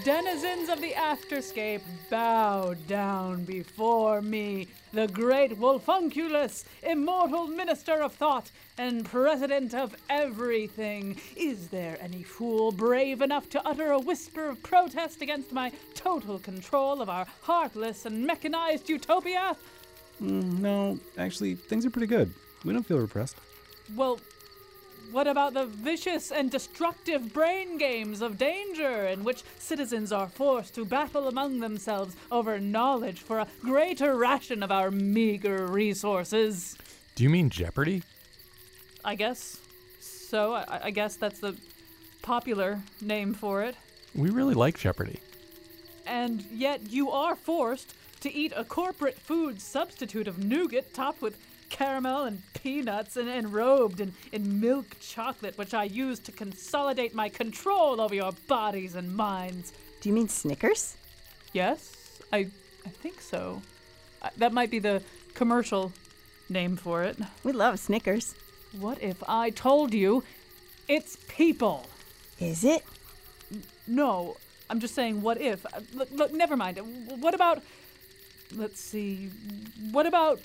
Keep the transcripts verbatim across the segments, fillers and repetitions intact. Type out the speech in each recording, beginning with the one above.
denizens of the Afterscape, bow down before me, the great Wolfunculus, immortal minister of thought and president of everything. Is there any fool brave enough to utter a whisper of protest against my total control of our heartless and mechanized utopia? Mm, no, actually, things are pretty good. We don't feel repressed. Well, what about the vicious and destructive brain games of danger in which citizens are forced to battle among themselves over knowledge for a greater ration of our meager resources? Do you mean Jeopardy? I guess so. I, I guess that's the popular name for it. We really like Jeopardy. And yet you are forced to eat a corporate food substitute of nougat topped with caramel and peanuts and, and robed in, in milk chocolate, which I use to consolidate my control over your bodies and minds. Do you mean Snickers? Yes, I I think so. I, that might be the commercial name for it. We love Snickers. What if I told you it's people? Is it? N- no, I'm just saying what if. Uh, look, look, never mind. What about, let's see, what about...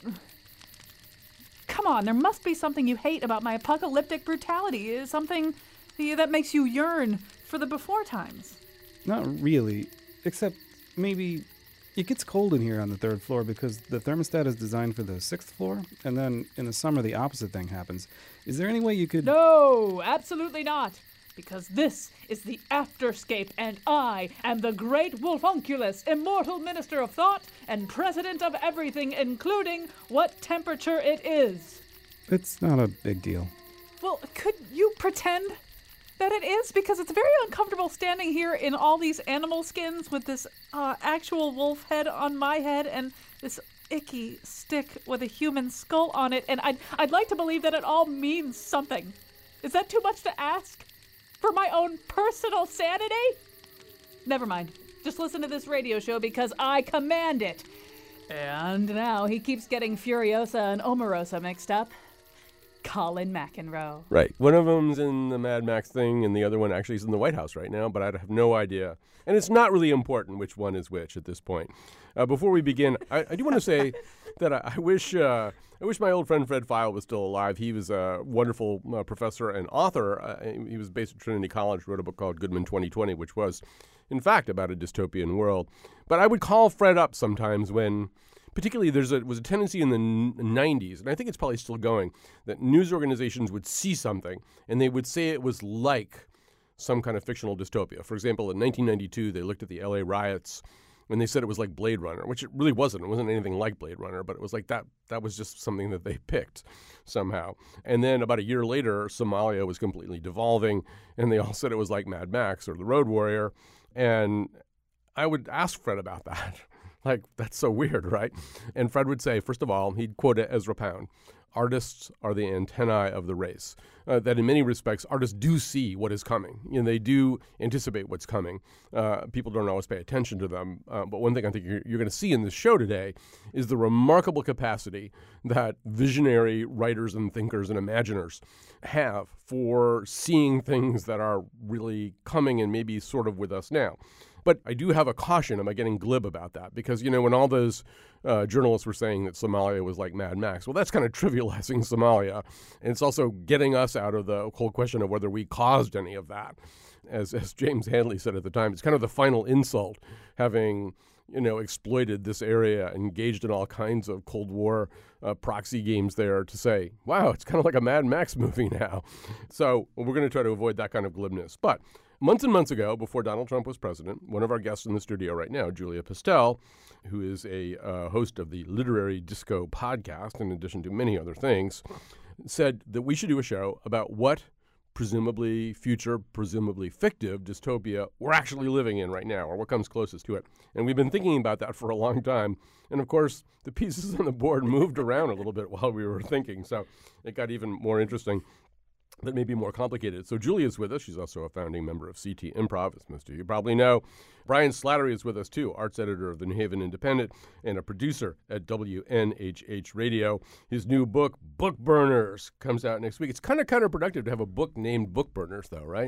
Come on, there must be something you hate about my apocalyptic brutality. Something that makes you yearn for the before times. Not really, except maybe it gets cold in here on the third floor because the thermostat is designed for the sixth floor, and then in the summer the opposite thing happens. Is there any way you could... No, absolutely not. Because this is the Afterscape, and I am the great Wolfunculus, immortal minister of thought and president of everything, including what temperature it is. It's not a big deal. Well, could you pretend that it is? Because it's very uncomfortable standing here in all these animal skins with this uh, actual wolf head on my head and this icky stick with a human skull on it, and I'd, I'd like to believe that it all means something. Is that too much to ask? For my own personal sanity? Never mind. Just listen to this radio show because I command it. And now he keeps getting Furiosa and Omarosa mixed up. Colin McEnroe. Right. One of them's in the Mad Max thing, and the other one actually is in the White House right now, but I have no idea. And it's not really important which one is which at this point. Uh, before we begin, I, I do want to say that I, I wish uh, I wish my old friend Fred Feil was still alive. He was a wonderful uh, professor and author. Uh, he was based at Trinity College, wrote a book called Goodman twenty twenty, which was, in fact, about a dystopian world. But I would call Fred up sometimes when... Particularly, there was a tendency in the nineties, and I think it's probably still going, that news organizations would see something, and they would say it was like some kind of fictional dystopia. For example, in nineteen ninety-two, they looked at the L A riots, and they said it was like Blade Runner, which it really wasn't. It wasn't anything like Blade Runner, but it was like that. That was just something that they picked somehow. And then about a year later, Somalia was completely devolving, and they all said it was like Mad Max or The Road Warrior. And I would ask Fred about that. Like, that's so weird, right? And Fred would say, first of all, he'd quote Ezra Pound, artists are the antennae of the race. Uh, that in many respects, artists do see what is coming. You know, they do anticipate what's coming. Uh, people don't always pay attention to them. Uh, but one thing I think you're, you're going to see in this show today is the remarkable capacity that visionary writers and thinkers and imaginers have for seeing things that are really coming and maybe sort of with us now. But I do have a caution. Am I getting glib about that? Because, you know, when all those uh, journalists were saying that Somalia was like Mad Max, well, that's kind of trivializing Somalia. And it's also getting us out of the whole question of whether we caused any of that. As, as James Hanley said at the time, it's kind of the final insult, having, you know, exploited this area, engaged in all kinds of Cold War uh, proxy games there, to say, wow, it's kind of like a Mad Max movie now. So we're going to try to avoid that kind of glibness. But months and months ago, before Donald Trump was president, one of our guests in the studio right now, Julia Pistel, who is a uh, host of the Literary Disco podcast, in addition to many other things, said that we should do a show about what presumably future, presumably fictive dystopia we're actually living in right now, or what comes closest to it. And we've been thinking about that for a long time. And of course, the pieces on the board moved around a little bit while we were thinking, so it got even more interesting. That may be more complicated. So Julia's with us. She's also a founding member of C T Improv, as most of you probably know. Brian Slattery is with us, too, arts editor of the New Haven Independent and a producer at W N H H Radio. His new book, Book Burners, comes out next week. It's kind of counterproductive to have a book named Book Burners, though, right?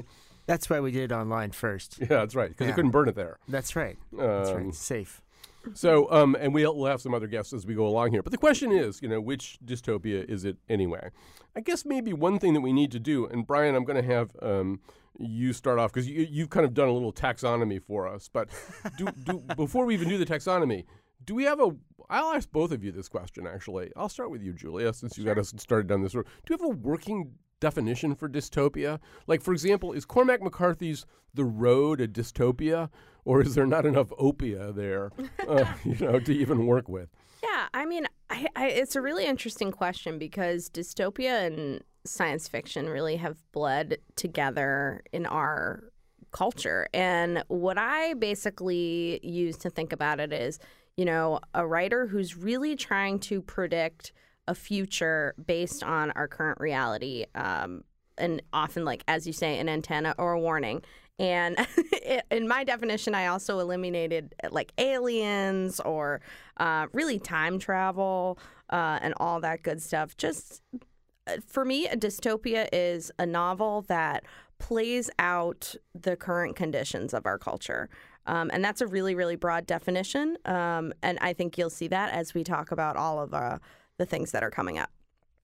That's why we did it online first. Yeah, that's right, because Yeah. they couldn't burn it there. That's right. That's Um, right. Safe. So, um, and we'll, we'll have some other guests as we go along here. But the question is, you know, which dystopia is it anyway? I guess maybe one thing that we need to do, and Brian, I'm going to have um, you start off because you, you've kind of done a little taxonomy for us. But do, do before we even do the taxonomy, do we have a? I'll ask both of you this question. Actually, I'll start with you, Julia, since you got us started down this road. Do you have a working definition for dystopia? Like, for example, is Cormac McCarthy's The Road a dystopia, or is there not enough opia there, uh, you know, to even work with? Yeah, I mean, I, I, it's a really interesting question because dystopia and science fiction really have bled together in our culture. And what I basically use to think about it is, you know, a writer who's really trying to predict a future based on our current reality, um, and often, like, as you say, an antenna or a warning. And in my definition, I also eliminated like aliens or uh, really time travel uh, and all that good stuff. Just for me, a dystopia is a novel that plays out the current conditions of our culture. Um, and that's a really, really broad definition. Um, and I think you'll see that as we talk about all of uh, the things that are coming up.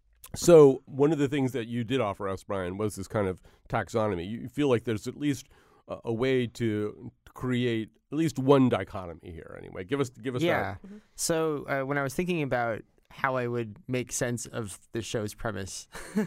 So one of the things that you did offer us, Brian, was this kind of taxonomy. You feel like there's at least a, a way to create at least one dichotomy here. Anyway, give us give us Yeah. that. So uh, when I was thinking about how I would make sense of the show's premise,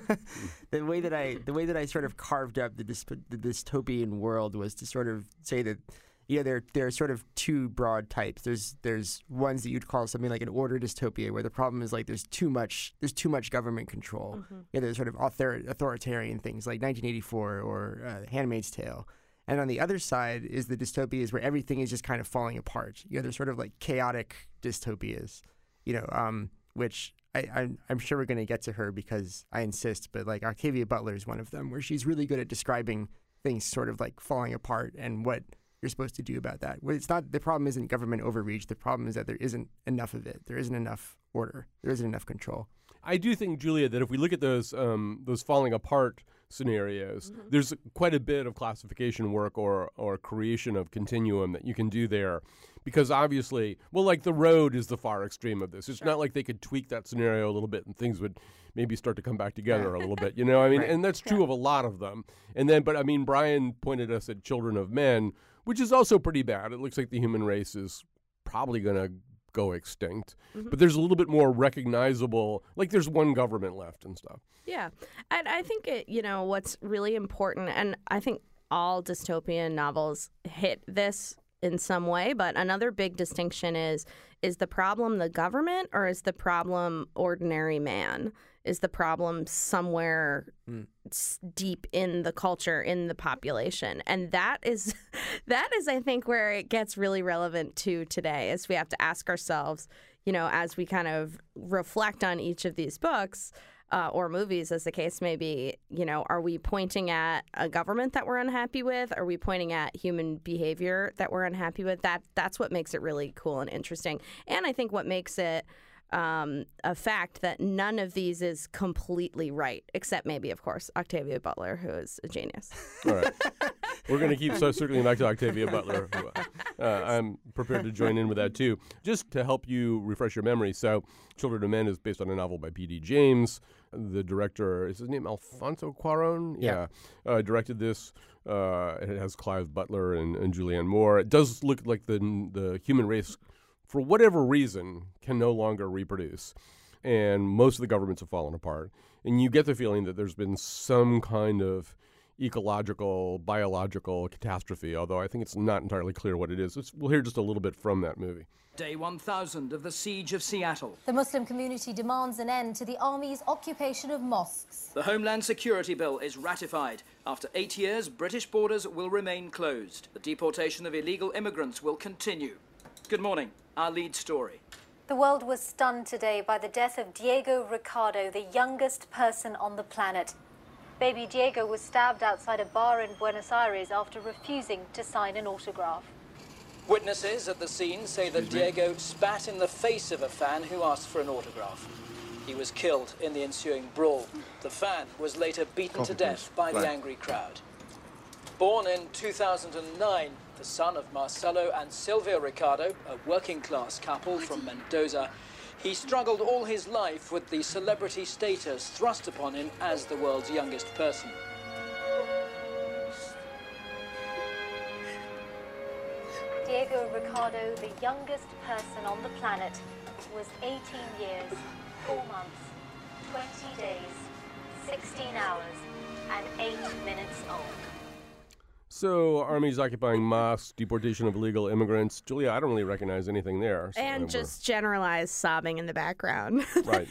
the way that I the way that I sort of carved up the, dysp- the dystopian world was to sort of say that, yeah, there there are sort of two broad types. There's there's ones that you'd call something like an order dystopia, where the problem is like there's too much there's too much government control. Mm-hmm. Yeah, there's sort of author- authoritarian things like nineteen eighty-four or uh, Handmaid's Tale. And on the other side is the dystopias where everything is just kind of falling apart. You know, there's sort of like chaotic dystopias, you know, um, which I, I'm, I'm sure we're going to get to her because I insist, but like Octavia Butler is one of them, where she's really good at describing things sort of like falling apart and what you're supposed to do about that. Well, it's not, the problem isn't government overreach. The problem is that there isn't enough of it. There isn't enough order. There isn't enough control. I do think, Julia, that if we look at those um, those falling apart scenarios, mm-hmm. there's quite a bit of classification work or or creation of continuum that you can do there. Because obviously, well, like The Road is the far extreme of this. It's sure. not like they could tweak that scenario a little bit and things would maybe start to come back together a little bit. You know, I mean, right. and that's true yeah. of a lot of them. And then, but I mean, Brian pointed us at Children of Men, which is also pretty bad. It looks like the human race is probably going to go extinct. Mm-hmm. But there's a little bit more recognizable, like there's one government left and stuff. Yeah. And I think, it, you know, what's really important, and I think all dystopian novels hit this in some way, but another big distinction is, is the problem the government or is the problem ordinary man? Is the problem somewhere mm. deep in the culture, in the population? And that is, that is, I think, where it gets really relevant to today, is we have to ask ourselves, you know, as we kind of reflect on each of these books uh, or movies, as the case may be, you know, are we pointing at a government that we're unhappy with? Are we pointing at human behavior that we're unhappy with? That that's what makes it really cool and interesting. And I think what makes it Um, a fact that none of these is completely right, except maybe, of course, Octavia Butler, who is a genius. All right. We're going to keep so circling back to Octavia Butler. Uh, I'm prepared to join in with that, too. Just to help you refresh your memory, so Children of Men is based on a novel by P D James. The director, is his name Alfonso Cuarón? Yeah. yeah. Uh, directed this. Uh, it has Clive Butler and, and Julianne Moore. It does look like the the human race, for whatever reason, can no longer reproduce. And most of the governments have fallen apart. And you get the feeling that there's been some kind of ecological, biological catastrophe, although I think it's not entirely clear what it is. It's, we'll hear just a little bit from that movie. Day one thousand of the siege of Seattle. The Muslim community demands an end to the army's occupation of mosques. The Homeland Security Bill is ratified. After eight years, British borders will remain closed. The deportation of illegal immigrants will continue. Good morning. Our lead story. The world was stunned today by the death of Diego Ricardo, the youngest person on the planet. Baby Diego was stabbed outside a bar in Buenos Aires after refusing to sign an autograph. Witnesses at the scene say that Diego spat in the face of a fan who asked for an autograph. He was killed in the ensuing brawl. The fan was later beaten to death by the angry crowd. Born in two thousand nine, the son of Marcelo and Silvia Ricardo, a working-class couple from Mendoza, he struggled all his life with the celebrity status thrust upon him as the world's youngest person. Diego Ricardo, the youngest person on the planet, was eighteen years, four months, twenty days, sixteen hours, and eight minutes old. So, armies occupying mosques, deportation of illegal immigrants. Julia, I don't really recognize anything there. So And we're- just generalized sobbing in the background. Right.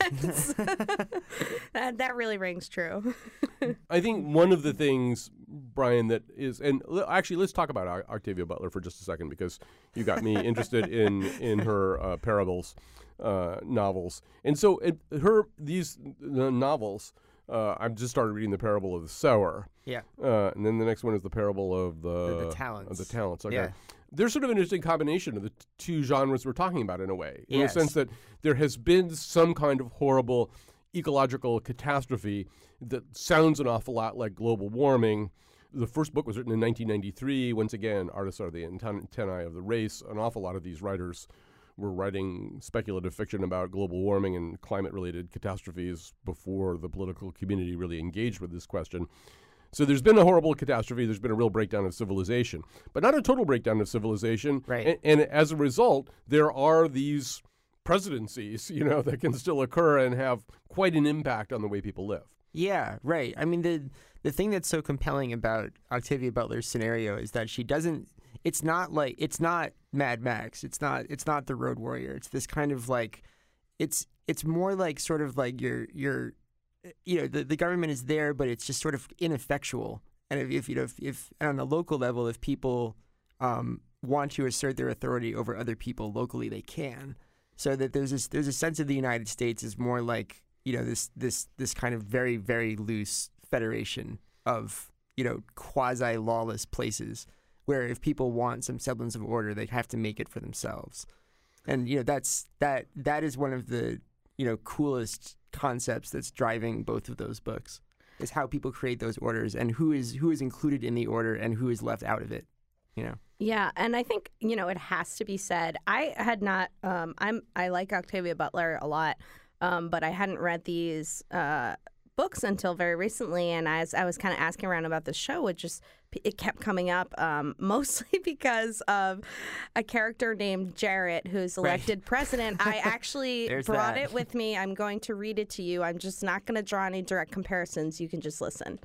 that, that really rings true. I think one of the things, Brian, that is, and l- actually, let's talk about O- Octavia Butler for just a second, because you got me interested in in her uh, parables uh, novels, and so it, her these the novels. Uh, I've just started reading the Parable of the Sower. Yeah. Uh, and then the next one is the Parable of the, The- the Talents. Of the Talents. Okay. Yeah. There's sort of an interesting combination of the t- two genres we're talking about in a way, in Yes. the sense that there has been some kind of horrible ecological catastrophe that sounds an awful lot like global warming. The first book was written in nineteen ninety-three. Once again, artists are the antennae of the race. An awful lot of these writers were writing speculative fiction about global warming and climate-related catastrophes before the political community really engaged with this question. So there's been a horrible catastrophe. There's been a real breakdown of civilization, but not a total breakdown of civilization. Right. And, and as a result, there are these presidencies, you know, that can still occur and have quite an impact on the way people live. Yeah, right. I mean, the the thing that's so compelling about Octavia Butler's scenario is that she doesn't. It's not like it's not Mad Max. It's not. It's not the Road Warrior. It's this kind of like, it's it's more like sort of like your your, you know, the, the government is there, but it's just sort of ineffectual. And if, if you know if, if on a local level, if people um, want to assert their authority over other people locally, they can. So that there's this there's a sense of the United States is more like, you know, this this this kind of very very loose federation of, you know, quasi lawless places where if people want some semblance of order, they have to make it for themselves. And, you know, that's that that is one of the, you know, coolest concepts that's driving both of those books, is how people create those orders and who is who is included in the order and who is left out of it, you know. Yeah, and I think, you know, it has to be said. I had not um I'm I like Octavia Butler a lot, um, but I hadn't read these uh books until very recently, and as I was kind of asking around about the show, it just it kept coming up, um, mostly because of a character named Jarrett who's elected right. president. I actually brought that. it with me. I'm going to read it to you. I'm just not going to draw any direct comparisons. You can just listen.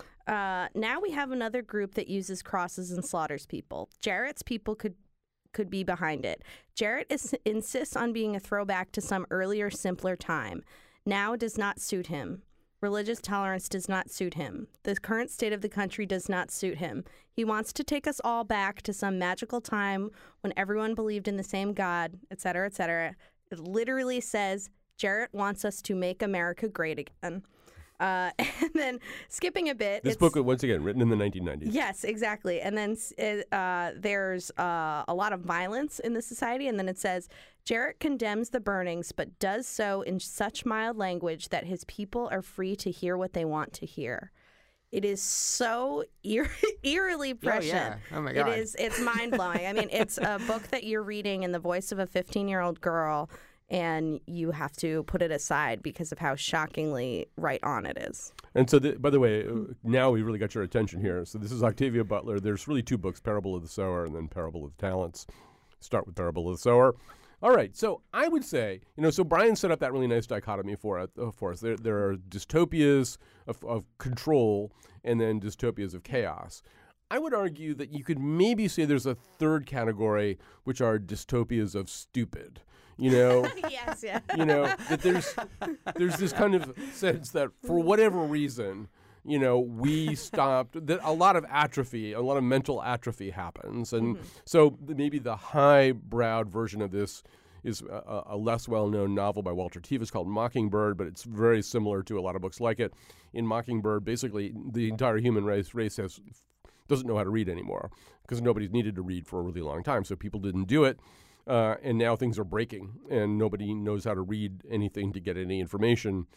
Uh, now we have another group that uses crosses and slaughters people. Jarrett's people could could be behind it. Jarrett is, insists on being a throwback to some earlier, simpler time. Now does not suit him. Religious tolerance does not suit him. The current state of the country does not suit him. He wants to take us all back to some magical time when everyone believed in the same God, et cetera, et cetera. It literally says, Jarrett wants us to make America great again. Uh, and then skipping a bit. This it's, book, once again, written in the nineteen nineties. Yes, exactly. And then uh, there's uh, a lot of violence in the society. And then it says, Jarrett condemns the burnings, but does so in such mild language that his people are free to hear what they want to hear. It is so eer- eerily prescient. Oh, yeah. Oh, my God. It is. It's mind-blowing. I mean, it's a book that you're reading in the voice of a fifteen-year-old girl, and you have to put it aside because of how shockingly right on it is. And so, the, by the way, uh, now we really got your attention here. So this is Octavia Butler. There's really two books, Parable of the Sower and then Parable of the Talents. Start with Parable of the Sower. All right, so I would say, you know, so Brian set up that really nice dichotomy for, uh, for us. There, there are dystopias of, of control and then dystopias of chaos. I would argue that you could maybe say there's a third category, which are dystopias of stupid. You know, yes, yeah. You know that there's there's this kind of sense that for whatever reason, you know, we stopped. That a lot of atrophy, a lot of mental atrophy happens, and mm-hmm. so maybe the high-browed version of this is a, a less well-known novel by Walter Tevis called Mockingbird, but it's very similar to a lot of books like it. In Mockingbird, basically, the entire human race race has doesn't know how to read anymore because nobody's needed to read for a really long time, so people didn't do it. Uh, and now things are breaking, and nobody knows how to read anything to get any information.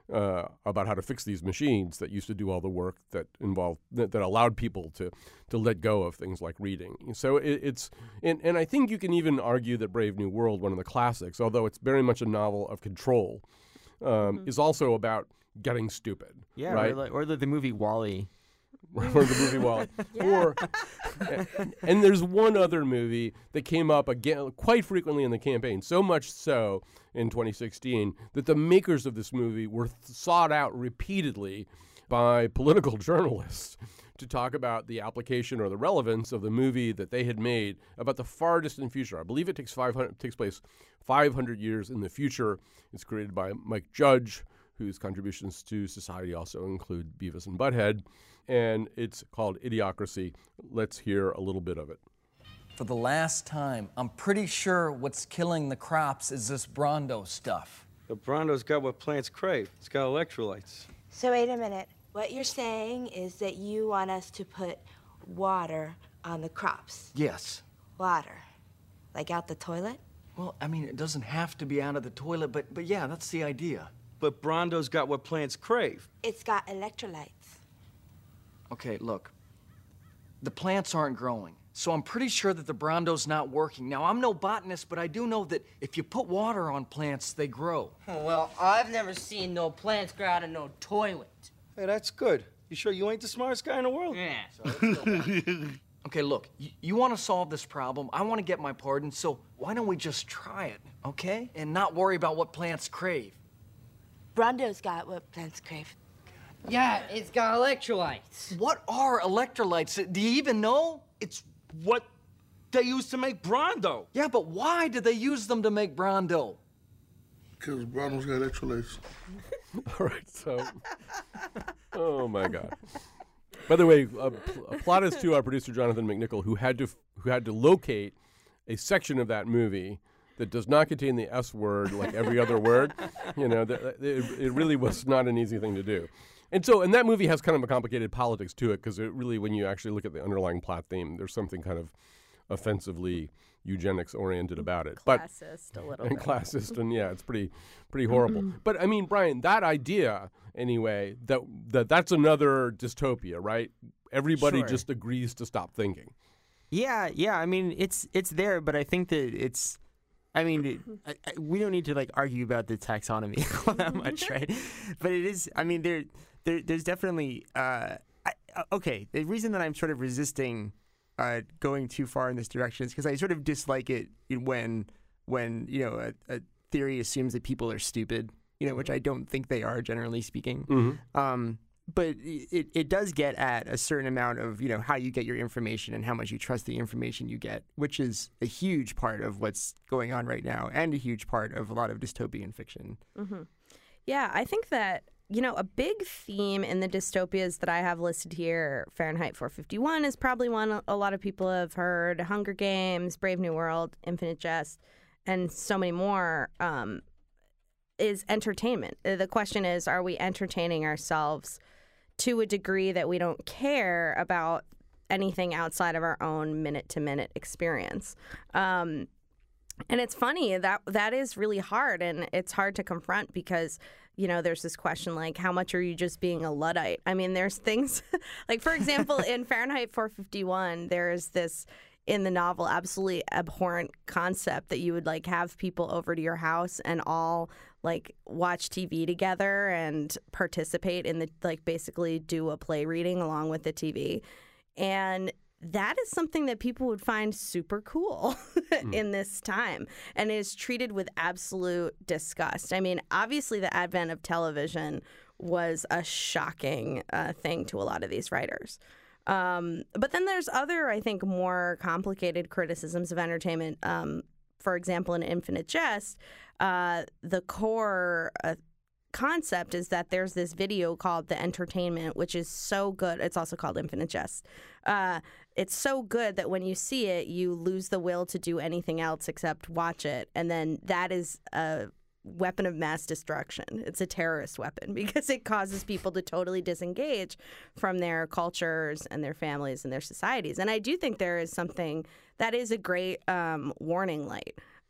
uh, about how to fix these machines that used to do all the work that involved that, that allowed people to to let go of things like reading. So it, it's and, and I think you can even argue that Brave New World, one of the classics, although it's very much a novel of control, um, mm-hmm. is also about getting stupid. Yeah, right? or, like, or the, the movie WALL-E. Or the movie Wall-E. Yeah. Or, and, and there's one other movie that came up again quite frequently in the campaign, so much so in twenty sixteen that the makers of this movie were th- sought out repeatedly by political journalists to talk about the application or the relevance of the movie that they had made about the far distant future. I believe it takes five hundred takes place five hundred years in the future. It's created by Mike Judge, whose contributions to society also include Beavis and Butthead. And it's called Idiocracy. Let's hear a little bit of it. For the last time, I'm pretty sure what's killing the crops is this Brondo stuff. The Brondo's got what plants crave. It's got electrolytes. So wait a minute. What you're saying is that you want us to put water on the crops? Yes. Water? Like out the toilet? Well, I mean, it doesn't have to be out of the toilet, but, but yeah, that's the idea. But Brondo's got what plants crave. It's got electrolytes. Okay, look. The plants aren't growing, so I'm pretty sure that the Brondo's not working. Now, I'm no botanist, but I do know that if you put water on plants, they grow. Oh, well, I've never seen no plants grow out of no toilet. Hey, that's good. You sure you ain't the smartest guy in the world? Yeah. So let's go back. Okay, look, y- you want to solve this problem. I want to get my pardon, so why don't we just try it, okay? And not worry about what plants crave. Brondo's got what plants crave. Yeah, it's got electrolytes. What are electrolytes? Do you even know? It's what they use to make Brondo. Yeah, but why did they use them to make Brondo? Because Brondo's got electrolytes. All right, so, oh my God. By the way, uh, plaudits to our producer Jonathan McNichol, who had to who had to locate a section of that movie that does not contain the S word like every other word. You know, th- it, it really was not an easy thing to do. And so, and that movie has kind of a complicated politics to it because it really, when you actually look at the underlying plot theme, there's something kind of offensively eugenics oriented about it. Classist but, a little and bit. classist, and yeah, it's pretty, pretty horrible. But I mean, Brian, that idea anyway, that that that's another dystopia, right? Everybody Sure. just agrees to stop thinking. Yeah, yeah. I mean, it's it's there, but I think that it's. I mean, it, I, I, we don't need to like argue about the taxonomy all that much, right? But it is. I mean, there, there there's definitely. Uh, I, uh, okay, the reason that I'm sort of resisting uh, going too far in this direction is because I sort of dislike it when when you know a, a theory assumes that people are stupid, you know, which I don't think they are, generally speaking. Mm-hmm. Um, but it, it does get at a certain amount of, you know, how you get your information and how much you trust the information you get, which is a huge part of what's going on right now and a huge part of a lot of dystopian fiction. Mm-hmm. Yeah, I think that, you know, a big theme in the dystopias that I have listed here, Fahrenheit four fifty-one is probably one a lot of people have heard, Hunger Games, Brave New World, Infinite Jest, and so many more, um, is entertainment. The question is, are we entertaining ourselves to a degree that we don't care about anything outside of our own minute-to-minute experience? Um, and it's funny, that that is really hard, and it's hard to confront because, you know, there's this question like, how much are you just being a Luddite? I mean, there's things, like, for example, in Fahrenheit four fifty-one, there's this, in the novel, absolutely abhorrent concept that you would, like, have people over to your house and all, like, watch T V together and participate in the, like, basically do a play reading along with the T V. And that is something that people would find super cool mm. in this time, and is treated with absolute disgust. I mean, obviously the advent of television was a shocking uh, thing to a lot of these writers. Um, but then there's other, I think, more complicated criticisms of entertainment. Um, for example, in Infinite Jest, uh, the core uh, concept is that there's this video called The Entertainment, which is so good. It's also called Infinite Jest. Uh, it's so good that when you see it, you lose the will to do anything else except watch it. And then that is a weapon of mass destruction. It's a terrorist weapon because it causes people to totally disengage from their cultures and their families and their societies. And I do think there is something that is a great um, warning light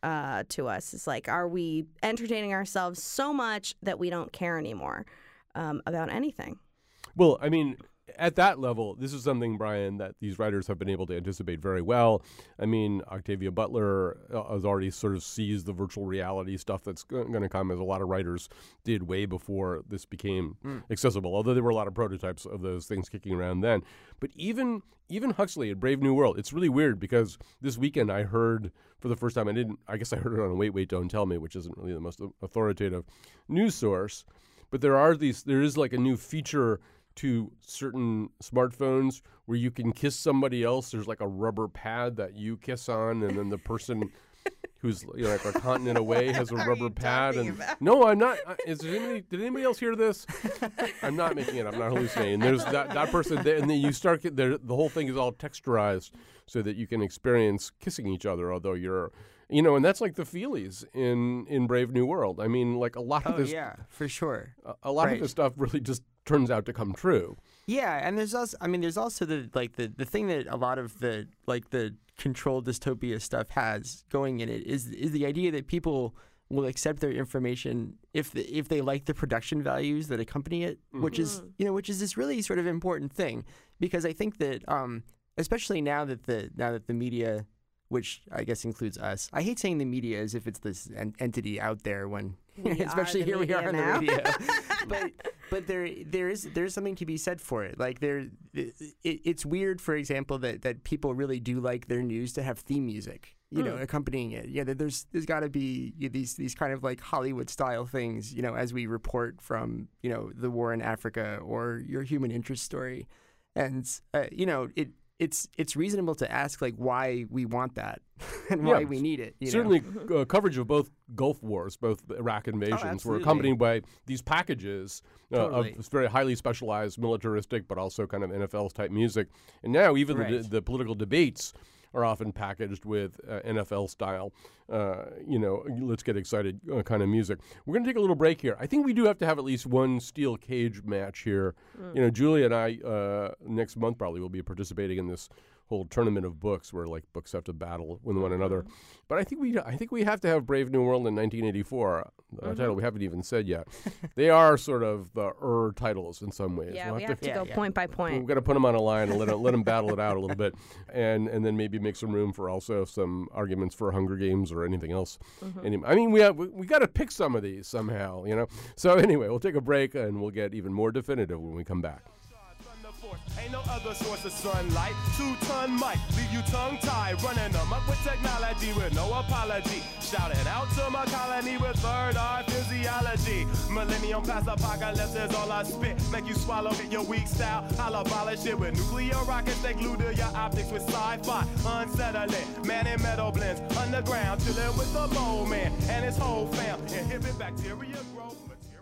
uh, to us. It's like, are we entertaining ourselves so much that we don't care anymore um, about anything? Well, I mean, at that level, this is something, Brian, that these writers have been able to anticipate very well. I mean, Octavia Butler uh, has already sort of seized the virtual reality stuff that's g- going to come, as a lot of writers did way before this became mm. accessible, although there were a lot of prototypes of those things kicking around then. But even even Huxley at Brave New World, it's really weird because this weekend I heard for the first time, I didn't, I guess I heard it on Wait, Wait, Don't Tell Me, which isn't really the most authoritative news source, but there are these, there is like a new feature to certain smartphones where you can kiss somebody else. There's like a rubber pad that you kiss on, and then the person who's, you know, like a continent away has a rubber pad. And about? No, I'm not. Is there anybody, did anybody else hear this? I'm not making it. I'm not hallucinating. There's that, that person, and then you start, the whole thing is all texturized so that you can experience kissing each other, although you're, you know, and that's like the feelies in, in Brave New World. I mean, like a lot of oh, this. yeah, for sure. A, a lot right. of this stuff really just turns out to come true. Yeah, and there's also, I mean, there's also the like the, the thing that a lot of the like the controlled dystopia stuff has going in it is is the idea that people will accept their information if the, if they like the production values that accompany it, mm-hmm. which is you know which is this really sort of important thing, because I think that um, especially now that the now that the media, which I guess includes us. I hate saying the media as if it's this en- entity out there when, especially here we are on the radio. but but there there is there's something to be said for it. Like there, it, it's weird, for example, that, that people really do like their news to have theme music, you mm. know, accompanying it. Yeah, there's there's got to be these these kind of like Hollywood style things, you know, as we report from you know the war in Africa or your human interest story, and uh, you know it. It's it's reasonable to ask like why we want that and why yeah, we need it. You certainly, know? uh, coverage of both Gulf Wars, both Iraq invasions, oh, were accompanied by these packages uh, totally. of very highly specialized, militaristic, but also kind of N F L type music. And now even right. the, the political debates are often packaged with uh, N F L style, uh, you know, let's get excited uh, kind of music. We're going to take a little break here. I think we do have to have at least one steel cage match here. Mm. You know, Julia and I, uh, next month probably, will be participating in this whole tournament of books where like books have to battle with one another. But I think we I think we have to have Brave New World in nineteen eighty-four, a mm-hmm. title we haven't even said yet. They are sort of the er titles in some ways. Yeah, we'll we have have to, to yeah, go yeah. point by point. We've got to put them on a line and let them, let them battle it out a little bit, and and then maybe make some room for also some arguments for Hunger Games or anything else. Mm-hmm. Any, I mean, we have we, we got to pick some of these somehow, you know. So anyway, we'll take a break and we'll get even more definitive when we come back. Ain't no other source of sunlight. Two-ton mic, leave you tongue-tied. Running them up with technology with no apology. Shouting out to my colony with third-eye physiology. Millennium past apocalypse is all I spit. Make you swallow it, your weak style. I'll abolish it with nuclear rockets. They glue to your optics with sci-fi. Unsettling, man in metal blends. Underground, chilling with the mole man and his whole fam. Inhibit bacteria growth.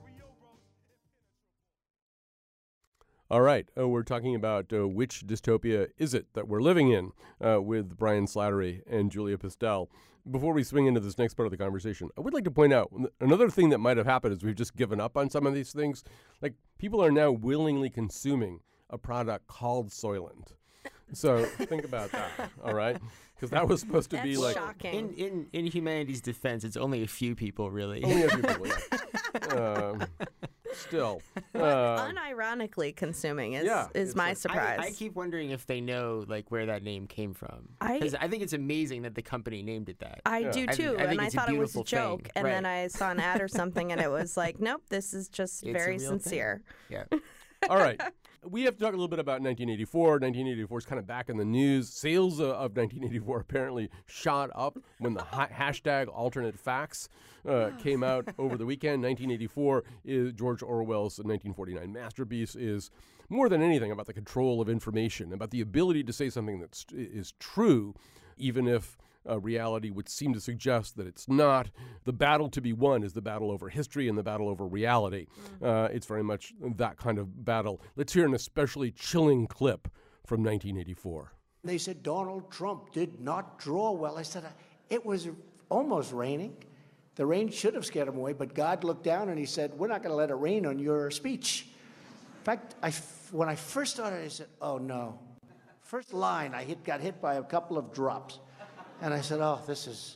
All right, uh, we're talking about uh, which dystopia is it that we're living in uh, with Brian Slattery and Julia Pistel. Before we swing into this next part of the conversation, I would like to point out another thing that might have happened is we've just given up on some of these things. Like, people are now willingly consuming a product called Soylent. So think about that, all right? Because that was supposed to That's be like... shocking. In, in, in humanity's defense, it's only a few people, really. Only a few people, yeah. um, still. But Uh, unironically consuming is, yeah, is my like- surprise. I, I keep wondering if they know like where that name came from. I- Because I, think it's amazing that the company named it that. I do I too, think- I think and I it's a thought it was a beautiful joke, thing. and then Right. I saw an ad or something, and it was like, nope, this is just It's a very real thing. sincere. Yeah. All right. We have to talk a little bit about nineteen eighty-four. nineteen eighty-four is kind of back in the news. Sales uh, of nineteen eighty-four apparently shot up when the ha- hashtag alternate facts uh, came out over the weekend. nineteen eighty-four is George Orwell's nineteen forty-nine masterpiece, is more than anything about the control of information, about the ability to say something that is true, even if Uh, reality would seem to suggest that it's not. The battle to be won is the battle over history and the battle over reality. Uh, it's very much that kind of battle. Let's hear an especially chilling clip from nineteen eighty-four. They said Donald Trump did not draw well. I said, it was almost raining. The rain should have scared him away, but God looked down and he said, we're not going to let it rain on your speech. In fact, I, when I first started, I said, oh no. First line, I hit, got hit by a couple of drops. And I said, oh, this is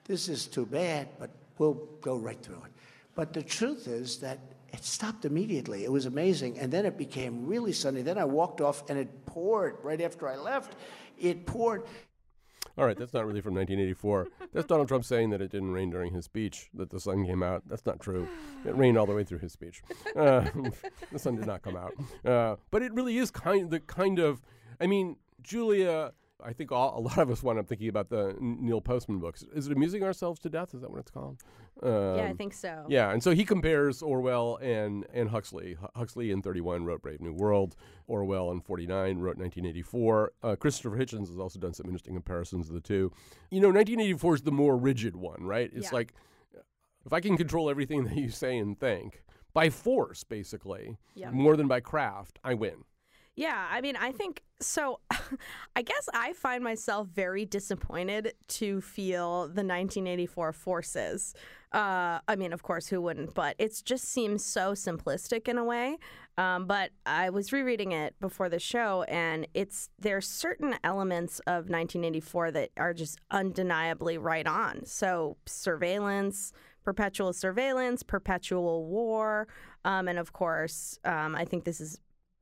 this is too bad, but we'll go right through it. But the truth is that it stopped immediately. It was amazing. And then it became really sunny. Then I walked off and it poured right after I left. It poured. All right, that's not really from nineteen eighty-four. That's Donald Trump saying that it didn't rain during his speech, that the sun came out. That's not true. It rained all the way through his speech. Uh, the sun did not come out. Uh, but it really is kind the kind of, I mean, Julia, I think all, a lot of us wind up thinking about the Neil Postman books. Is it Amusing Ourselves to Death? Is that what it's called? Um, yeah, I think so. Yeah, and so he compares Orwell and, and Huxley. Huxley in thirty-one wrote Brave New World. Orwell in forty-nine wrote nineteen eighty-four. Uh, Christopher Hitchens has also done some interesting comparisons of the two. You know, nineteen eighty-four is the more rigid one, right? It's yeah. like, if I can control everything that you say and think, by force, basically, yeah. more than by craft, I win. Yeah, I mean, I think so. I guess I find myself very disappointed to feel the nineteen eighty-four forces. Uh, I mean, of course, who wouldn't? But it just seems so simplistic in a way. Um, but I was rereading it before the show, and it's there's certain elements of nineteen eighty-four that are just undeniably right on. So surveillance, perpetual surveillance, perpetual war, um, and of course, um, I think this is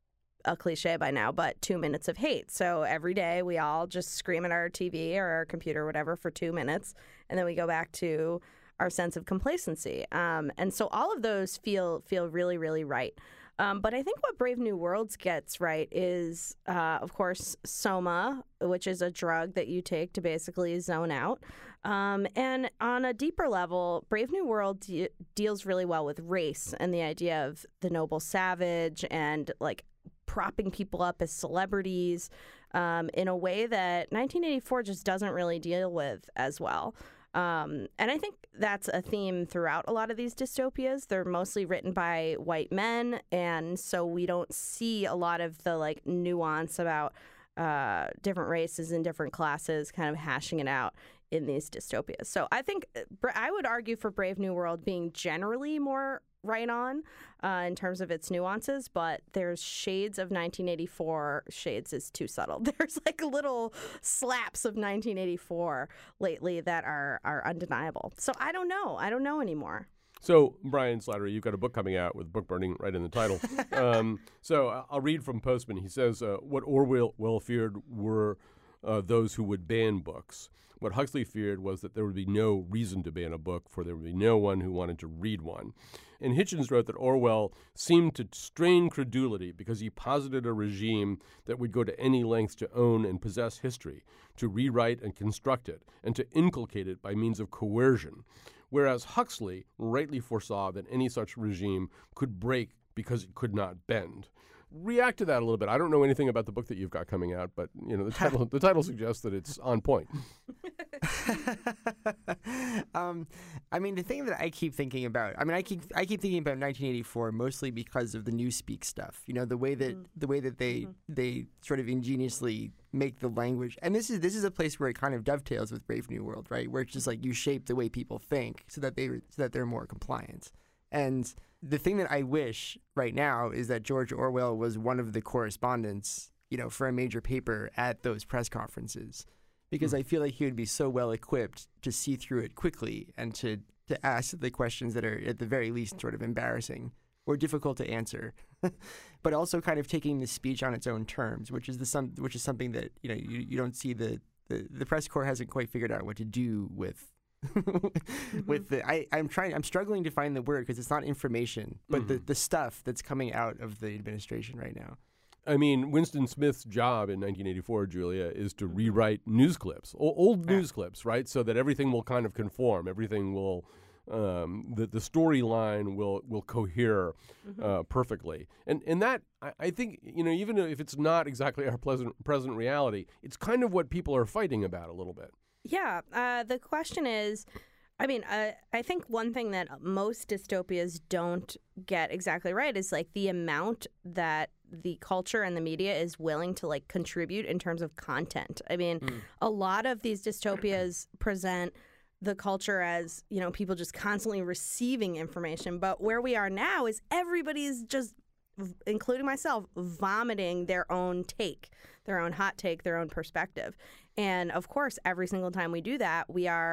a cliche by now, but two minutes of hate. So every day we all just scream at our T V or our computer or whatever for two minutes, and then we go back to our sense of complacency. Um, and so all of those feel feel really, really right. Um, but I think what Brave New Worlds gets right is, uh, of course, Soma, which is a drug that you take to basically zone out. Um, and on a deeper level, Brave New World de- deals really well with race and the idea of the noble savage and like propping people up as celebrities um, in a way that nineteen eighty-four just doesn't really deal with as well. Um, and I think that's a theme throughout a lot of these dystopias. They're mostly written by white men, and so we don't see a lot of the like nuance about uh, different races and different classes kind of hashing it out in these dystopias. So I think I would argue for Brave New World being generally more right on uh, in terms of its nuances, but there's shades of nineteen eighty-four. Shades is too subtle. There's like little slaps of nineteen eighty-four lately that are are undeniable. So I don't know. I don't know anymore. So, Brian Slattery, you've got a book coming out with book burning right in the title. um, so I'll read from Postman. He says, uh, what Orwell well feared were uh, those who would ban books. What Huxley feared was that there would be no reason to ban a book, for there would be no one who wanted to read one. And Hitchens wrote that Orwell seemed to strain credulity because he posited a regime that would go to any lengths to own and possess history, to rewrite and construct it, and to inculcate it by means of coercion. Whereas Huxley rightly foresaw that any such regime could break because it could not bend. React to that a little bit. I don't know anything about the book that you've got coming out, but you know the title. the title suggests that it's on point. um, I mean, the thing that I keep thinking about. I mean, I keep I keep thinking about nineteen eighty-four mostly because of the Newspeak stuff. You know, the way that mm. the way that they mm-hmm. they sort of ingeniously make the language. And this is this is a place where it kind of dovetails with Brave New World, right? Where it's just like you shape the way people think so that they so that they're more compliant. And the thing that I wish right now is that George Orwell was one of the correspondents, you know, for a major paper at those press conferences, because mm. I feel like he would be so well equipped to see through it quickly and to, to ask the questions that are at the very least sort of embarrassing or difficult to answer, but also kind of taking the speech on its own terms, which is the some which is something that you know you, you don't see the, the the press corps hasn't quite figured out what to do with. with the I, I'm trying I'm struggling to find the word because it's not information, but mm-hmm. the, the stuff that's coming out of the administration right now. I mean, Winston Smith's job in nineteen eighty-four, Julia, is to rewrite news clips, o- old yeah. news clips, right? So that everything will kind of conform, everything will, um, the the storyline will will cohere mm-hmm. uh, perfectly, and and that I, I think you know even if it's not exactly our pleasant present reality, it's kind of what people are fighting about a little bit. Yeah, uh, the question is, I mean, uh, I think one thing that most dystopias don't get exactly right is like the amount that the culture and the media is willing to like contribute in terms of content. I mean, mm. a lot of these dystopias present the culture as, you know, people just constantly receiving information. But where we are now is everybody's just, including myself, vomiting their own take, their own hot take, their own perspective. And of course, every single time we do that, we are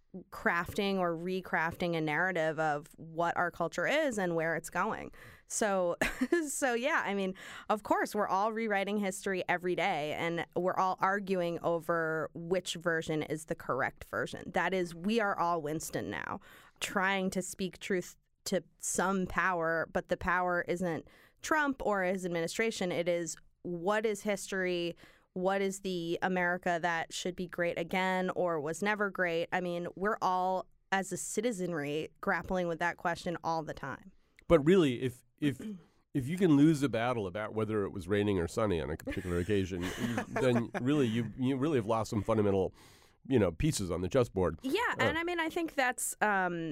crafting or recrafting a narrative of what our culture is and where it's going. So, so yeah, I mean, of course, we're all rewriting history every day, and we're all arguing over which version is the correct version. That is, we are all Winston now, trying to speak truth to some power, but the power isn't Trump or his administration. It is, what is history? What is the America that should be great again or was never great? I mean, we're all, as a citizenry, grappling with that question all the time. But really, if if if you can lose a battle about whether it was raining or sunny on a particular occasion, you, then really you you really have lost some fundamental, you know, pieces on the chessboard. Yeah, uh, and I mean, I think that's um,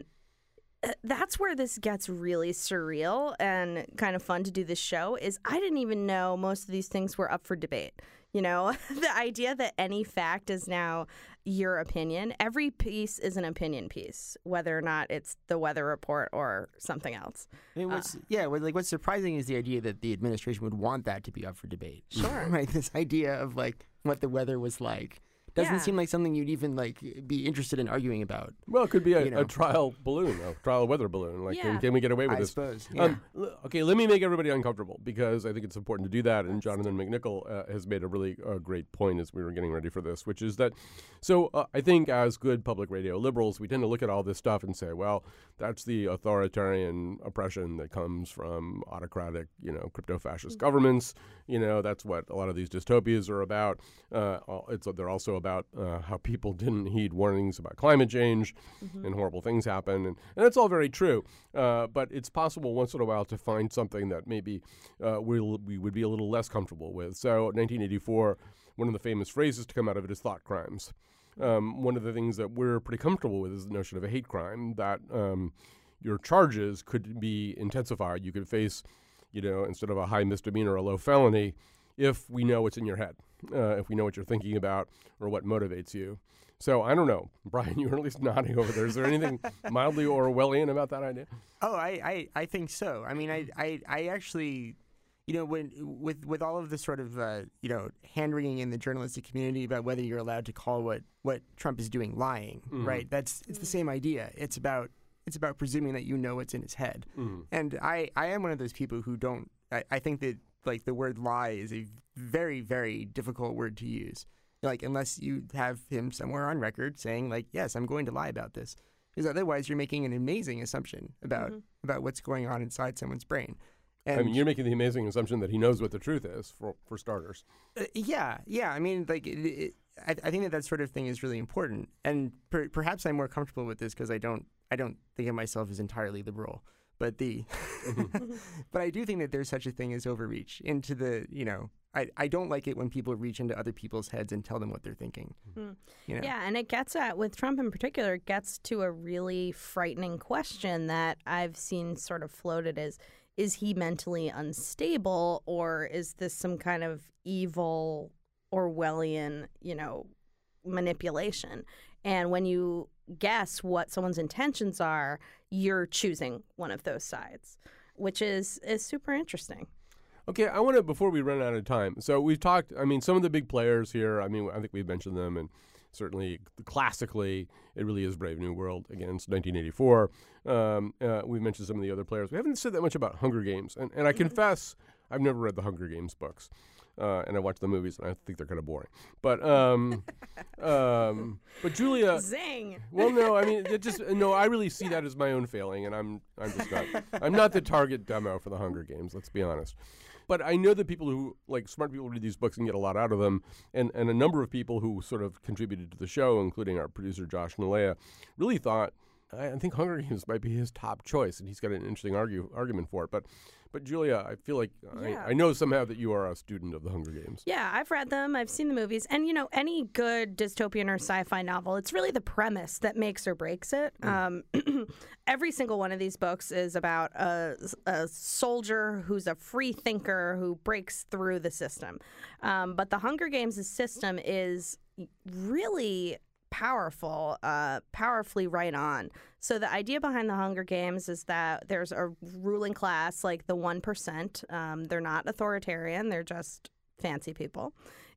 that's where this gets really surreal and kind of fun to do this show. Is I didn't even know most of these things were up for debate. You know, the idea that any fact is now your opinion. Every piece is an opinion piece, whether or not it's the weather report or something else. I mean, what's, Uh, yeah, what, like what's surprising is the idea that the administration would want that to be up for debate. Sure. Right? This idea of like what the weather was like doesn't Yeah. seem like something you'd even like be interested in arguing about. Well, it could be a, you know? a trial balloon, a trial weather balloon. Like, Yeah. can, can we get away with I this? suppose, Um, l- okay, let me make everybody uncomfortable because I think it's important to do that. And Jonathan McNichol uh, has made a really uh, great point as we were getting ready for this, which is that, so uh, I think as good public radio liberals, we tend to look at all this stuff and say, well, that's the authoritarian oppression that comes from autocratic, you know, crypto-fascist governments. You know, that's what a lot of these dystopias are about. Uh, it's they're also about uh, how people didn't heed warnings about climate change Mhm. and horrible things happen. And, and that's all very true. Uh, but it's possible once in a while to find something that maybe uh, we'll, we would be a little less comfortable with. So nineteen eighty-four, one of the famous phrases to come out of it is thought crimes. Um, one of the things that we're pretty comfortable with is the notion of a hate crime, that um, your charges could be intensified. You could face, you know, instead of a high misdemeanor, a low felony, if we know what's in your head, uh, if we know what you're thinking about or what motivates you. So I don't know. Brian, you were at least nodding over there. Is there anything mildly Orwellian about that idea? Oh, I, I, I think so. I mean, I, I, I actually, you know, when with with all of the sort of uh, you know hand wringing in the journalistic community about whether you're allowed to call what, what Trump is doing lying, Mhm. right? That's it's the same idea. It's about it's about presuming that you know what's in his head. Mhm. And I, I am one of those people who don't. I, I think that like the word lie is a very very difficult word to use. Like unless you have him somewhere on record saying like, yes, I'm going to lie about this. Because otherwise you're making an amazing assumption about Mhm. about what's going on inside someone's brain. I mean, you're making the amazing assumption that he knows what the truth is, for for starters. Uh, yeah, yeah. I mean, like, it, it, I, I think that that sort of thing is really important, and per, perhaps I'm more comfortable with this because I don't, I don't think of myself as entirely liberal. But the, but I do think that there's such a thing as overreach into the, you know, I, I don't like it when people reach into other people's heads and tell them what they're thinking. Hmm. You know? Yeah, and it gets at, with Trump in particular, it gets to a really frightening question that I've seen sort of floated as, is he mentally unstable, or is this some kind of evil Orwellian, you know, manipulation? And when you guess what someone's intentions are, you're choosing one of those sides, which is is super interesting. Okay, I want to, before we run out of time, so we've talked, I mean, some of the big players here, I mean, I think we've mentioned them, and certainly classically, it really is Brave New World against nineteen eighty-four. Um, uh, we've mentioned some of the other players. We haven't said that much about Hunger Games, and, and I confess, I've never read the Hunger Games books. Uh, and I watch the movies, and I think they're kind of boring. But, um, um, but Julia, Zing. Well, no, I mean, it just no. I really see that as my own failing, and I'm, I'm just not. I'm not the target demo for the Hunger Games. Let's be honest. But I know that people who, like smart people, read these books and get a lot out of them, and and a number of people who sort of contributed to the show, including our producer Josh Nalea, really thought. I think Hunger Games might be his top choice, and he's got an interesting argue, argument for it. But, but Julia, I feel like Yeah. I, I know somehow that you are a student of the Hunger Games. Yeah, I've read them. I've seen the movies. And, you know, any good dystopian or sci-fi novel, it's really the premise that makes or breaks it. Um, every single one of these books is about a, a soldier who's a free thinker who breaks through the system. Um, but the Hunger Games' system is really powerful, uh, powerfully right on. So the idea behind the Hunger Games is that there's a ruling class, like the one percent. Um, they're not authoritarian. They're just fancy people.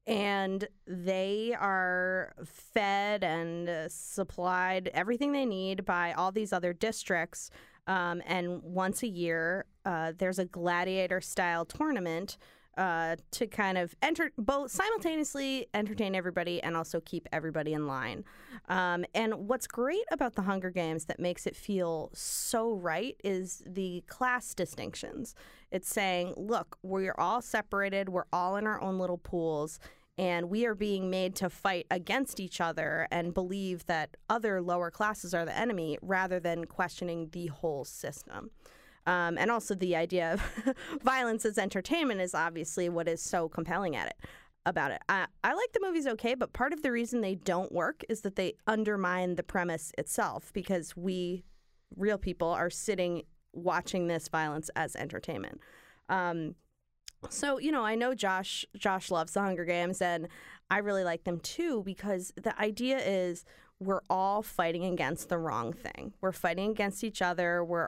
and they are fed and uh, supplied everything they need by all these other districts. Um, and once a year, uh, there's a gladiator-style tournament uh, to kind of enter both simultaneously entertain everybody and also keep everybody in line. Um, and what's great about the Hunger Games that makes it feel so right is the class distinctions. It's saying, look, we're all separated, we're all in our own little pools, and we are being made to fight against each other and believe that other lower classes are the enemy rather than questioning the whole system. Um, and also the idea of violence as entertainment is obviously what is so compelling at it about it. I, I like the movies okay, but part of the reason they don't work is that they undermine the premise itself because we, real people, are sitting watching this violence as entertainment. Um, so, you know, I know Josh Josh loves the Hunger Games, and I really like them too because the idea is we're all fighting against the wrong thing. We're fighting against each other. We're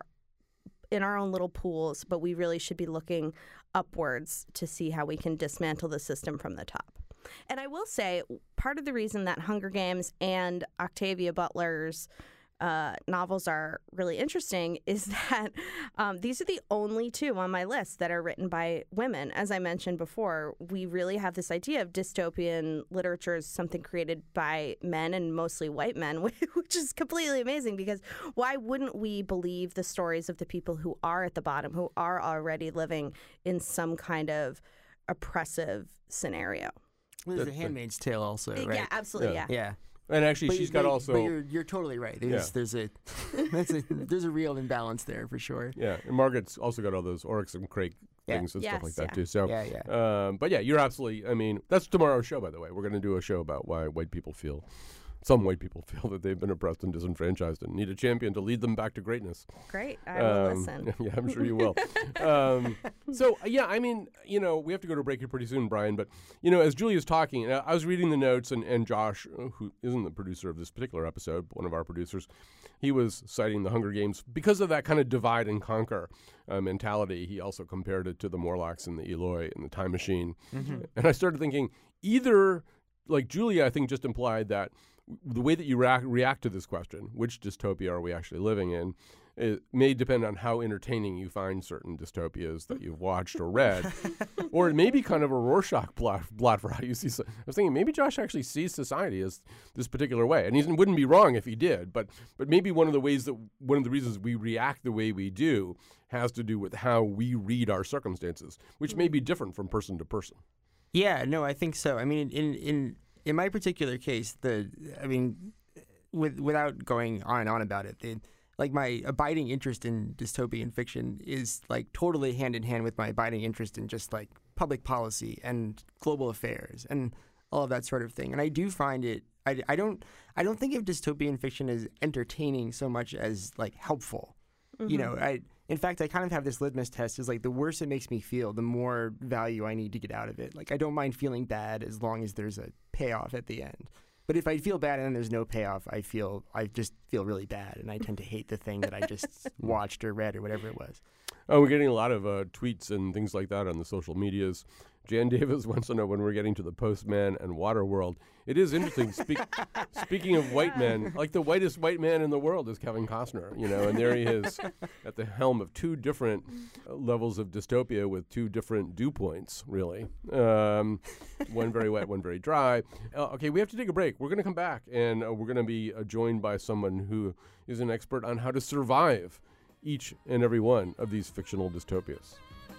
in our own little pools, but we really should be looking upwards to see how we can dismantle the system from the top. And I will say, part of the reason that Hunger Games and Octavia Butler's uh, novels are really interesting is that um, these are the only two on my list that are written by women. As I mentioned before, we really have this idea of dystopian literature as something created by men and mostly white men, which is completely amazing because why wouldn't we believe the stories of the people who are at the bottom, who are already living in some kind of oppressive scenario? Well, there's a Handmaid's Tale also, right? Yeah, absolutely, yeah. Yeah. yeah. And actually, but, she's but, got also. But you're, you're totally right. There's, yeah. there's a, that's a there's a real imbalance there for sure. Yeah, and Margaret's also got all those Oryx and Crake yeah. things and yes, stuff like that yeah. too. So, yeah, yeah. Um, but yeah, you're absolutely. I mean, that's tomorrow's show, by the way. We're going to do a show about why white people feel. Some white people feel that they've been oppressed and disenfranchised and need a champion to lead them back to greatness. Great. I will um, listen. Yeah, I'm sure you will. um, so, yeah, I mean, you know, we have to go to break here pretty soon, Brian. But, you know, as Julia's talking, uh, I was reading the notes, and, and Josh, who isn't the producer of this particular episode, one of our producers, he was citing the Hunger Games because of that kind of divide and conquer uh, mentality. He also compared it to the Morlocks and the Eloi and the Time Machine. Mm-hmm. And I started thinking either, like Julia, I think just implied that the way that you react, react to this question, which dystopia are we actually living in, it may depend on how entertaining you find certain dystopias that you've watched or read. Or it may be kind of a Rorschach blot, blot for how you see. So, I was thinking maybe Josh actually sees society as this particular way. And he wouldn't be wrong if he did. But but maybe one of the ways that one of the reasons we react the way we do has to do with how we read our circumstances, which may be different from person to person. Yeah, no, I think so. I mean, in in in my particular case, the I mean, with without going on and on about it, the, like my abiding interest in dystopian fiction is like totally hand in hand with my abiding interest in just like public policy and global affairs and all of that sort of thing. And I do find it. I, I don't I don't think of dystopian fiction as entertaining so much as like helpful. Mm-hmm. You know, I. In fact, I kind of have this litmus test is like the worse it makes me feel, the more value I need to get out of it. Like I don't mind feeling bad as long as there's a payoff at the end. But if I feel bad and then there's no payoff, I feel I just feel really bad, and I tend to hate the thing that I just watched or read or whatever it was. Oh, we're getting a lot of uh, tweets and things like that on the social medias. Jan Davis wants to know when we're getting to the Postman and Waterworld. It is interesting. Speak, speaking of white men, like the whitest white man in the world is Kevin Costner, you know, and there he is at the helm of two different uh, levels of dystopia with two different dew points, really. Um, one very wet, one very dry. Uh, okay, we have to take a break. We're going to come back, and uh, we're going to be uh, joined by someone who is an expert on how to survive each and every one of these fictional dystopias.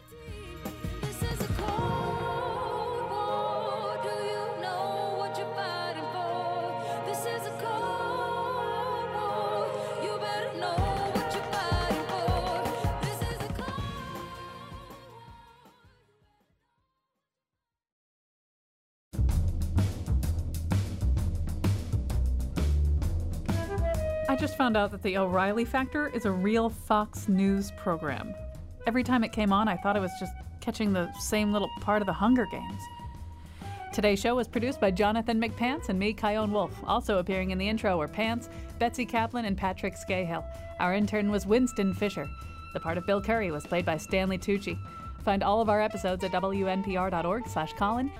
I just found out that the O'Reilly Factor is a real Fox News program. Every time it came on, I thought I was just catching the same little part of the Hunger Games. Today's show was produced by Jonathan McPants and me, Kyone Wolf. Also appearing in the intro were Pants, Betsy Kaplan, and Patrick Scahill. Our intern was Winston Fisher. The part of Bill Curry was played by Stanley Tucci. Find all of our episodes at W N P R dot org slash Colin.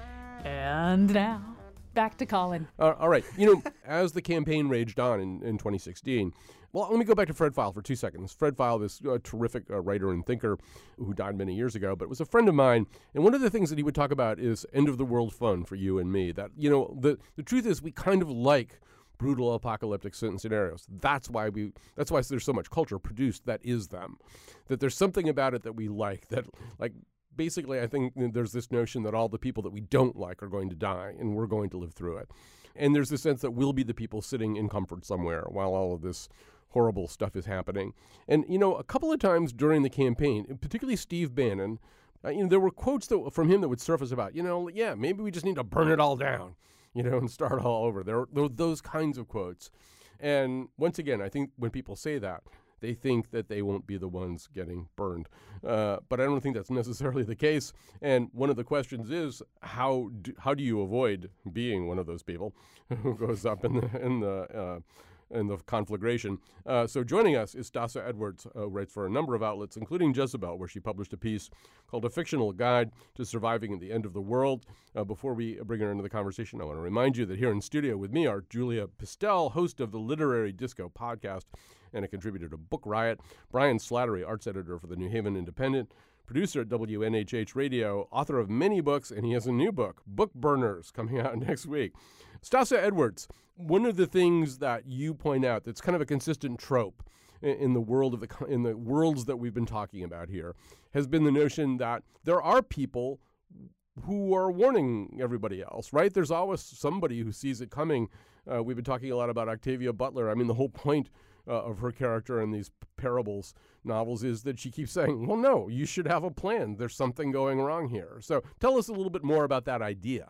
And now, back to Colin. Uh, all right. You know, as the campaign raged on in, in twenty sixteen, well, let me go back to Fred Pfeil for two seconds. Fred Pfeil, this uh, terrific uh, writer and thinker who died many years ago, but was a friend of mine. And one of the things that he would talk about is end-of-the-world fun for you and me. That, you know, the, the truth is we kind of like brutal apocalyptic scenarios. That's why we. That's why there's so much culture produced that is them. That there's something about it that we like. That, like, basically, I think there's this notion that all the people that we don't like are going to die, and we're going to live through it. And there's this sense that we'll be the people sitting in comfort somewhere while all of this horrible stuff is happening. And, you know, a couple of times during the campaign, particularly Steve Bannon, uh, you know, there were quotes that, from him that would surface about, you know, yeah, maybe we just need to burn it all down, you know, and start all over. There are those kinds of quotes. And once again, I think when people say that, they think that they won't be the ones getting burned. Uh, but I don't think that's necessarily the case. And one of the questions is, how do, how do you avoid being one of those people who goes up in the in the uh, in the conflagration? Uh, so joining us is Stassa Edwards, uh, who writes for a number of outlets, including Jezebel, where she published a piece called A Fictional Guide to Surviving at the End of the World. Uh, before we bring her into the conversation, I want to remind you that here in studio with me are Julia Pistel, host of the Literary Disco podcast and a contributor to Book Riot, Brian Slattery, arts editor for the New Haven Independent, producer at W N H H Radio, author of many books, and he has a new book, Book Burners, coming out next week. Stassa Edwards, one of the things that you point out that's kind of a consistent trope in, in the world of the in the worlds that we've been talking about here has been the notion that there are people who are warning everybody else, right? There's always somebody who sees it coming. Uh, we've been talking a lot about Octavia Butler. I mean, the whole point Uh, of her character in these parables novels is that she keeps saying, well, no, you should have a plan. There's something going wrong here. So tell us a little bit more about that idea.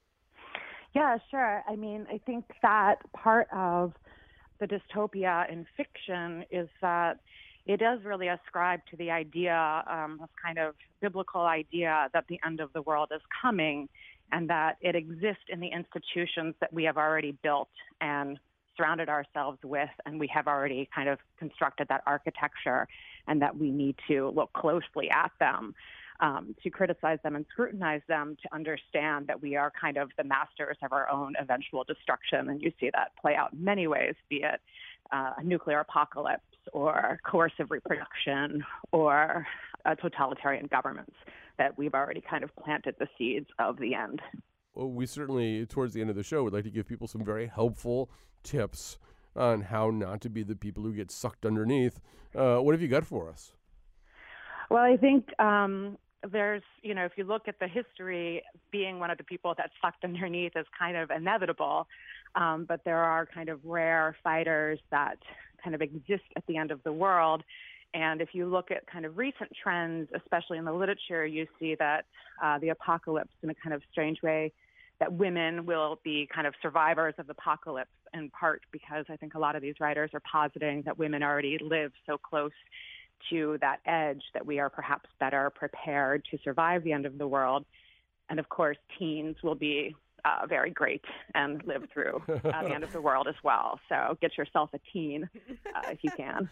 Yeah, sure. I mean, I think that part of the dystopia in fiction is that it does really ascribe to the idea, um, this kind of biblical idea that the end of the world is coming and that it exists in the institutions that we have already built and surrounded ourselves with, and we have already kind of constructed that architecture, and that we need to look closely at them, um, to criticize them and scrutinize them, to understand that we are kind of the masters of our own eventual destruction. And you see that play out in many ways, be it uh, a nuclear apocalypse or coercive reproduction or uh, totalitarian governments, that we've already kind of planted the seeds of the end. Well, we certainly, towards the end of the show, would like to give people some very helpful tips on how not to be the people who get sucked underneath. Uh, what have you got for us? Well, I think um, there's, you know, if you look at the history, being one of the people that's sucked underneath is kind of inevitable. Um, but there are kind of rare fighters that kind of exist at the end of the world. And if you look at kind of recent trends, especially in the literature, you see that uh, the apocalypse, in a kind of strange way, that women will be kind of survivors of the apocalypse, in part because I think a lot of these writers are positing that women already live so close to that edge that we are perhaps better prepared to survive the end of the world. And of course, teens will be uh, very great and live through uh, the end of the world as well. So get yourself a teen uh, if you can.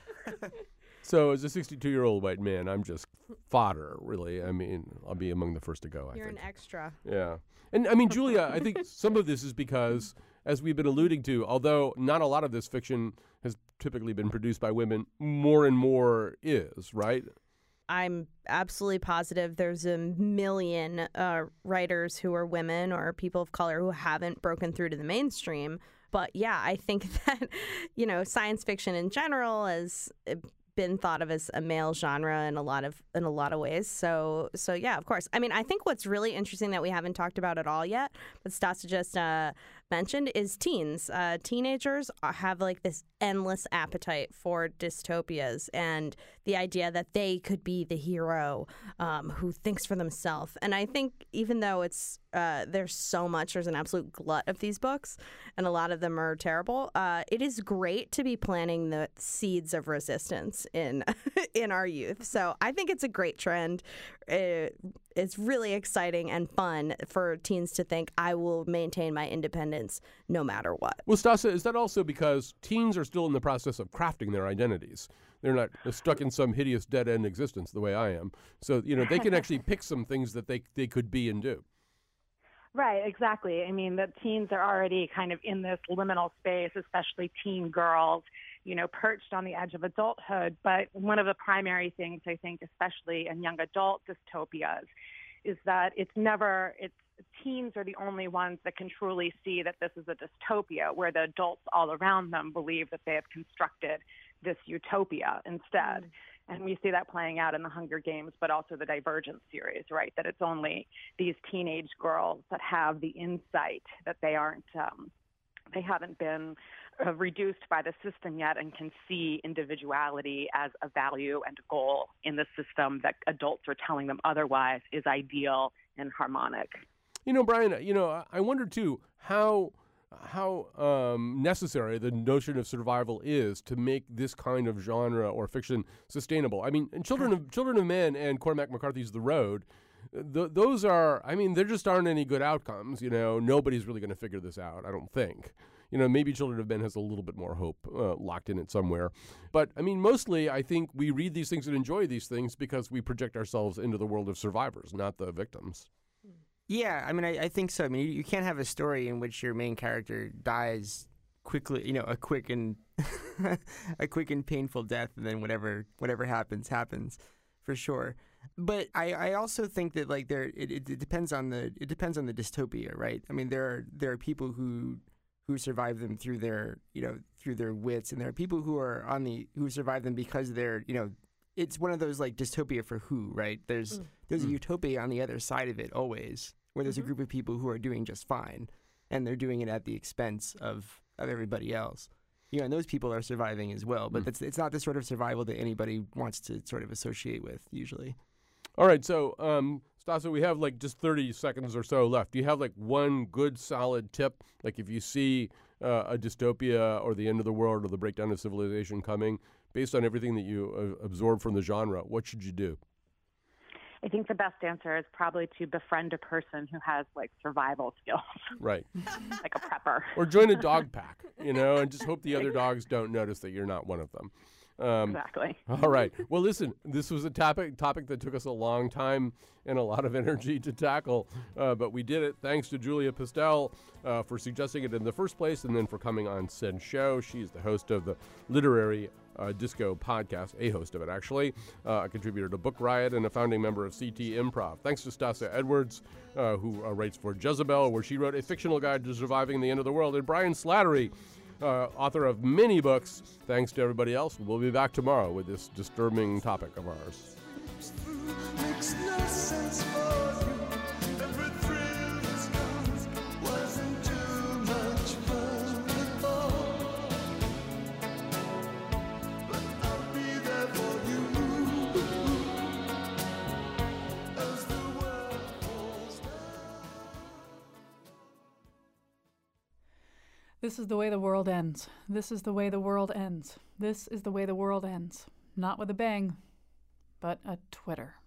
So as a sixty-two-year-old white man, I'm just fodder, really. I mean, I'll be among the first to go, I You're think. an extra. Yeah. And, I mean, Julia, I think some of this is because, as we've been alluding to, although not a lot of this fiction has typically been produced by women, more and more is, right? I'm absolutely positive there's a million uh, writers who are women or people of color who haven't broken through to the mainstream. But yeah, I think that, you know, science fiction in general has been thought of as a male genre in a lot of in a lot of ways. So so yeah, of course. I mean, I think what's really interesting that we haven't talked about at all yet, but Stassa just uh, mentioned, is teens. Uh, teenagers have like this endless appetite for dystopias and the idea that they could be the hero um, who thinks for themselves. And I think even though it's uh, there's so much, there's an absolute glut of these books, and a lot of them are terrible. Uh, it is great to be planting the seeds of resistance in in our youth. So I think it's a great trend. It, it's really exciting and fun for teens to think, I will maintain my independence no matter what. Well, Stassa, is that also because teens are still in the process of crafting their identities? They're not stuck in some hideous dead-end existence the way I am. So, you know, they can actually pick some things that they, they could be and do. Right, exactly. I mean, the teens are already kind of in this liminal space, especially teen girls, you know, perched on the edge of adulthood. But one of the primary things, I think, especially in young adult dystopias, is that it's never, it's teens are the only ones that can truly see that this is a dystopia, where the adults all around them believe that they have constructed this utopia instead. Mm. And we see that playing out in the Hunger Games, but also the Divergent series, right? That it's only these teenage girls that have the insight that they aren't, um, they haven't been uh, reduced by the system yet and can see individuality as a value and a goal in the system that adults are telling them otherwise is ideal and harmonic. You know, Brian, you know, I wonder, too, how how um, necessary the notion of survival is to make this kind of genre or fiction sustainable. I mean, Children of Children of Men and Cormac McCarthy's The Road, th- those are, I mean, there just aren't any good outcomes. You know, nobody's really going to figure this out, I don't think. You know, maybe Children of Men has a little bit more hope uh, locked in it somewhere. But, I mean, mostly I think we read these things and enjoy these things because we project ourselves into the world of survivors, not the victims. Yeah, I mean, I, I think so. I mean, you, you can't have a story in which your main character dies quickly, you know, a quick and a quick and painful death, and then whatever whatever happens happens, for sure. But I, I also think that like there it, it, it depends on the it depends on the dystopia, right? I mean, there are there are people who who survive them through their you know through their wits, and there are people who are on the who survive them because they're you know. It's one of those like dystopia for who, right? There's mm. there's mm. a utopia on the other side of it always, where there's mm-hmm. a group of people who are doing just fine, and they're doing it at the expense of, of everybody else. You know, and those people are surviving as well, but mm. that's it's not the sort of survival that anybody wants to sort of associate with usually. All right, so um, Stasio, we have like just thirty seconds or so left. Do you have like one good solid tip? Like if you see uh, a dystopia or the end of the world or the breakdown of civilization coming, based on everything that you uh, absorb from the genre, what should you do? I think the best answer is probably to befriend a person who has like survival skills. Right. Like a prepper. Or join a dog pack, you know, and just hope the other dogs don't notice that you're not one of them. Um, exactly. All right. Well, listen, this was a topic topic that took us a long time and a lot of energy to tackle, uh, but we did it. Thanks to Julia Pistel uh, for suggesting it in the first place and then for coming on said show. She's the host of the Literary uh, Disco podcast, a host of it, actually, uh, a contributor to Book Riot and a founding member of C T Improv. Thanks to Stasio Edwards, uh, who uh, writes for Jezebel, where she wrote A Fictional Guide to Surviving the End of the World, and Brian Slattery, Uh, author of many books. Thanks to everybody else. We'll be back tomorrow with this disturbing topic of ours. This is the way the world ends. This is the way the world ends. This is the way the world ends. Not with a bang, but a twitter.